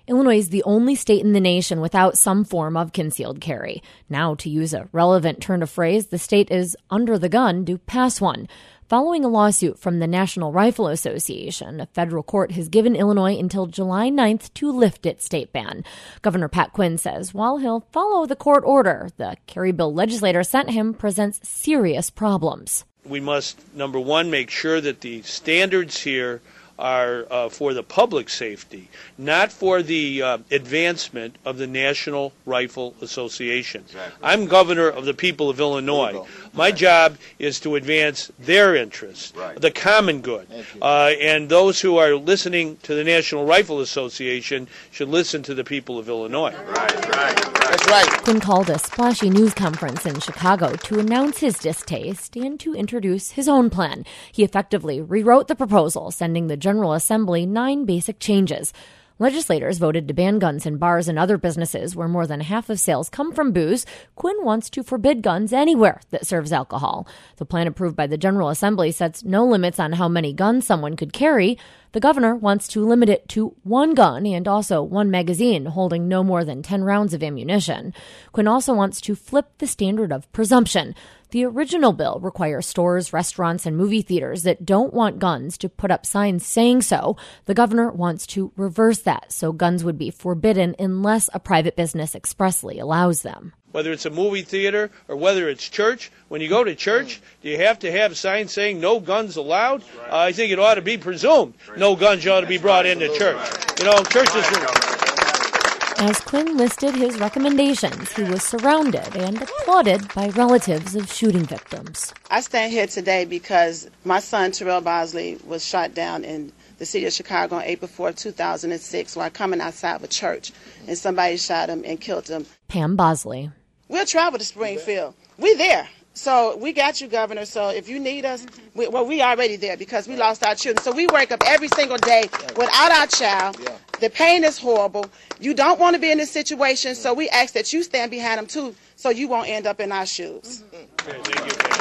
Illinois is the only state in the nation without some form of concealed carry. Now, to use a relevant turn of phrase, the state is under the gun to pass one. Following a lawsuit from the National Rifle Association, a federal court has given Illinois until July 9th to lift its state ban. Governor Pat Quinn says while he'll follow the court order, the carry bill legislators sent him presents serious problems. We must, number one, make sure that the standards here are for the public safety, not for the advancement of the National Rifle Association. Exactly. I'm governor of the people of Illinois. My job is to advance their interests, the common good. And those who are listening to the National Rifle Association should listen to the people of Illinois. That's right. Quinn called a splashy news conference in Chicago to announce his distaste and to introduce his own plan. He effectively rewrote the proposal, sending the General Assembly 9 basic changes. Legislators voted to ban guns in bars and other businesses where more than half of sales come from booze. Quinn wants to forbid guns anywhere that serves alcohol. The plan approved by the General Assembly sets no limits on how many guns someone could carry. The governor wants to limit it to 1 gun and also 1 magazine holding no more than 10 rounds of ammunition. Quinn also wants to flip the standard of presumption. The original bill requires stores, restaurants, and movie theaters that don't want guns to put up signs saying so. The governor wants to reverse that, so guns would be forbidden unless a private business expressly allows them. Whether it's a movie theater or whether it's church, when you go to church, do you have to have signs saying no guns allowed? I think it ought to be presumed no guns ought to be brought into church. You know, churches are... As Quinn listed his recommendations, he was surrounded and applauded by relatives of shooting victims. I stand here today because my son, Terrell Bosley, was shot down in the city of Chicago on April 4, 2006 while coming outside of a church, and somebody shot him and killed him. Pam Bosley. We'll travel to Springfield. We're there. So we got you, Governor. So if you need us, we already there because we lost our children. So we wake up every single day without our child. The pain is horrible. You don't want to be in this situation, so we ask that you stand behind them, too, so you won't end up in our shoes. Okay, thank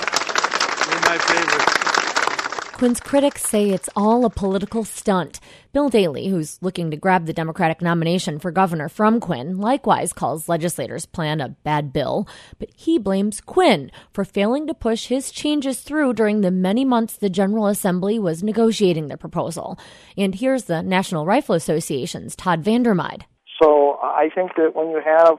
you. You're my favorite. Quinn's critics say it's all a political stunt. Bill Daley, who's looking to grab the Democratic nomination for governor from Quinn, likewise calls legislators' plan a bad bill. But he blames Quinn for failing to push his changes through during the many months the General Assembly was negotiating the proposal. And here's the National Rifle Association's Todd Vandermeide. So I think that when you have,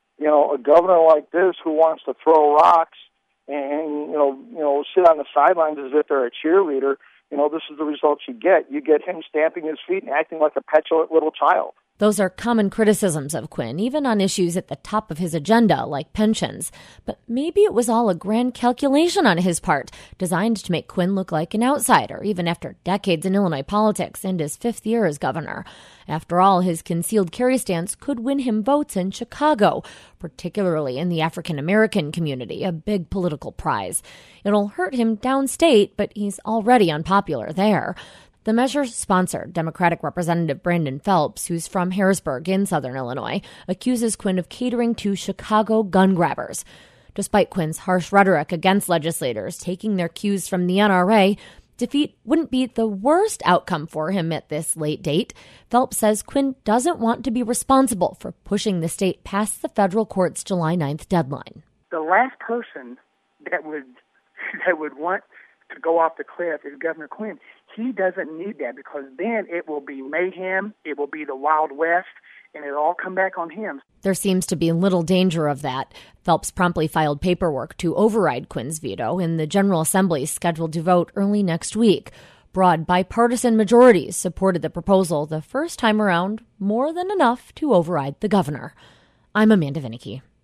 a governor like this who wants to throw rocks and, sit on the sidelines as if they're a cheerleader, this is the results you get. You get him stamping his feet and acting like a petulant little child. Those are common criticisms of Quinn, even on issues at the top of his agenda, like pensions. But maybe it was all a grand calculation on his part, designed to make Quinn look like an outsider, even after decades in Illinois politics and his 5th year as governor. After all, his concealed carry stance could win him votes in Chicago, particularly in the African-American community, a big political prize. It'll hurt him downstate, but he's already unpopular there. The measure sponsored Democratic Representative Brandon Phelps, who's from Harrisburg in southern Illinois, accuses Quinn of catering to Chicago gun grabbers. Despite Quinn's harsh rhetoric against legislators taking their cues from the NRA, defeat wouldn't be the worst outcome for him at this late date. Phelps says Quinn doesn't want to be responsible for pushing the state past the federal court's July 9th deadline. The last person that would want to go off the cliff is Governor Quinn. He doesn't need that because then it will be mayhem, it will be the Wild West, and it'll all come back on him. There seems to be little danger of that. Phelps promptly filed paperwork to override Quinn's veto, and the General Assembly is scheduled to vote early next week. Broad bipartisan majorities supported the proposal the first time around, more than enough to override the governor. I'm Amanda Vinicky.